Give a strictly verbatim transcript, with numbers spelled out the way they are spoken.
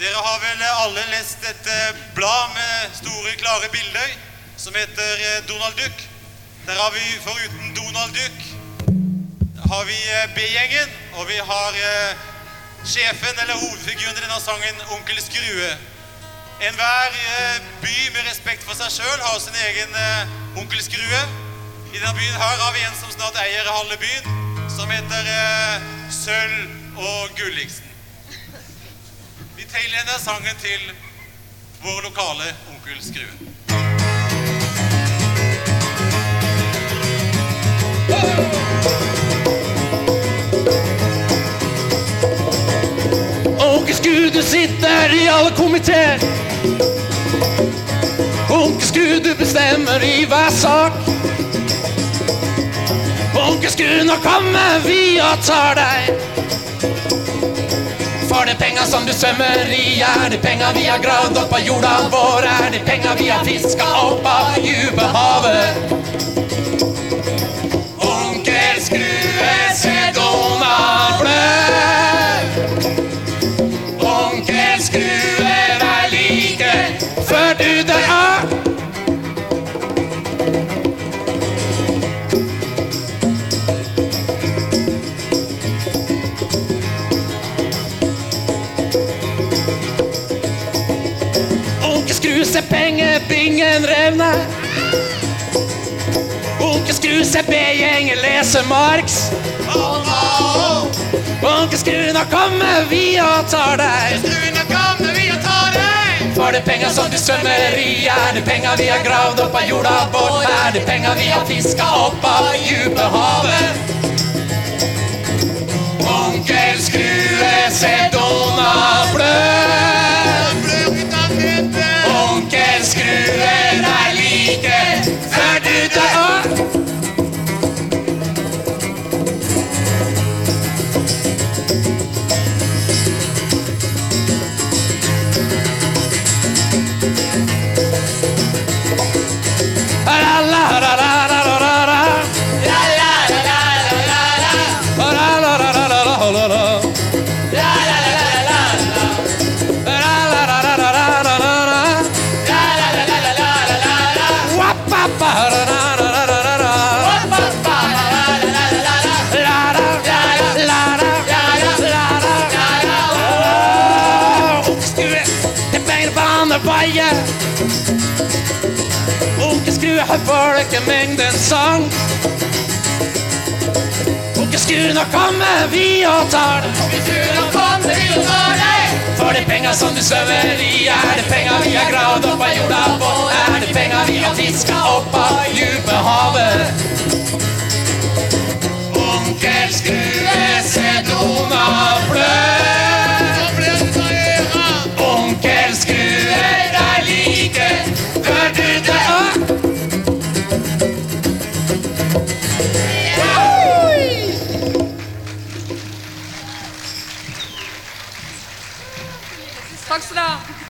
Dere har vel alle lest et blad med store, klare bilder som heter Donald Duck. Der har vi foruten Donald Duck har vi B-gjengen, og vi har sjefen eller hovedfiguren i denne sangen, Onkel Skrue. En hver by med respekt for seg selv har sin egen Onkel Skrue. I denne byen her har vi en som snart eier halve byen, som heter Sølv og Gulliksen. Vi teiler denne sangen til vår lokale Onkel Skrue. Onkel Skrue, du sitter i alle komiteer. Onkel Skrue, du bestemmer i hver sak. Onkel Skrue, nå kommer vi og tar deg. For det penger som du svømmer i, er det penger vi har gravd opp av jorda vår, er det penger vi har fisket opp av dype havet. Onkel Skrue, se Donald blø. Onkel Skrue, vær like før du dør av. Onkel Skrue, se pengebingen revne. Onkel Skrue, se B-gjengen lese Marx. Onkel Skrue, nå kommer vi og tar deg. Skrue, nå kommer vi og tar deg. For det penger som du svømmer i, er det penger vi har gravd opp av jorda vår, er det penger vi har fisket opp av dype havet. Onkel Skrue, se Donald blø. Onkel Skrue, deg like før du dør av. Onkel Skrue har folkemengden sang. Onkel Skrue, nå kommer vi og tar deg. Onkel Skrue, nå kommer vi og tar deg. For det penger som du svømmer i, er det penger vi har gravd opp av jorda vår, er det penger vi har fisket opp av dype havet.